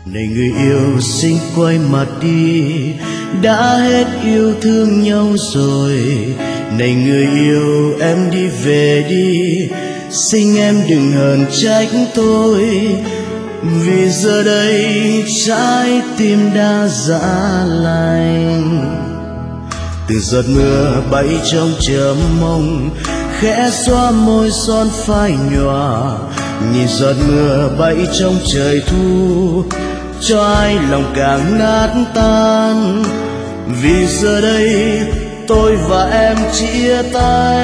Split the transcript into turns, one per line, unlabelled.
Này người yêu xin quay mặt đi, đã hết yêu thương nhau rồi. Này người yêu em đi về đi, xin em đừng hờn trách tôi. Vì giờ đây trái tim đã giá lạnh. Từng giọt mưa bay trong chờ mong, khẽ xóa môi son phai nhòa. Nhìn giọt mưa bay trong trời thu, cho ai lòng càng nát tan. Vì giờ đây tôi và em chia tay.